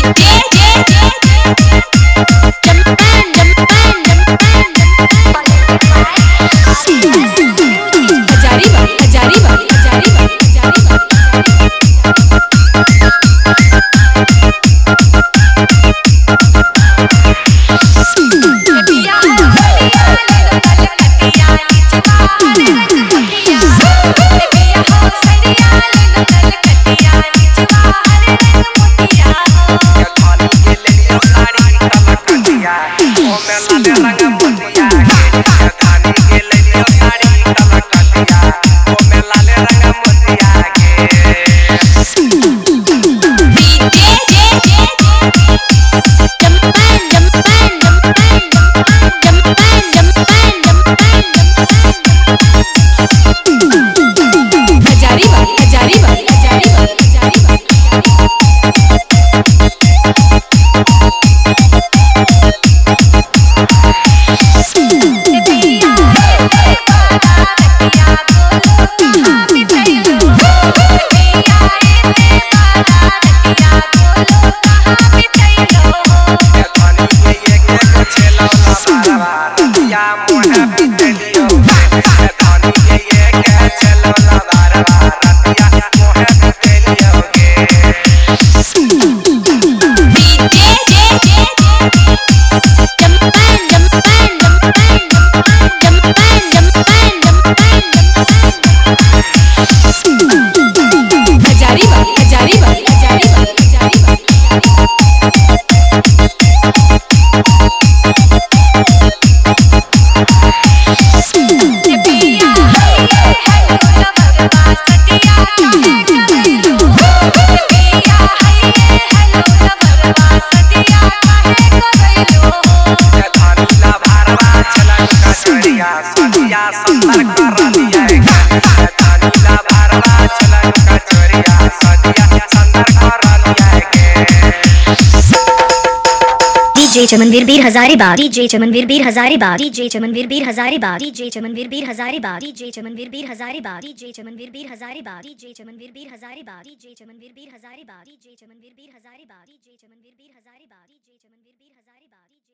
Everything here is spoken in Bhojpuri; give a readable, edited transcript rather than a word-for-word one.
DJ चमनवीर Bir Hazaribagh DJ चमनवीर Bir Hazaribagh DJ चमनवीर Bir Hazaribagh DJ चमनवीर Bir Hazaribagh DJ चमनवीर Bir Hazaribagh DJ चमनवीर Bir Hazaribagh DJ चमनवीर Bir Hazaribagh DJ चमनवीर Bir Hazaribagh DJ चमनवीर Bir Hazaribagh DJ चमनवीर Bir Hazaribagh DJ चमनवीर Bir Hazaribagh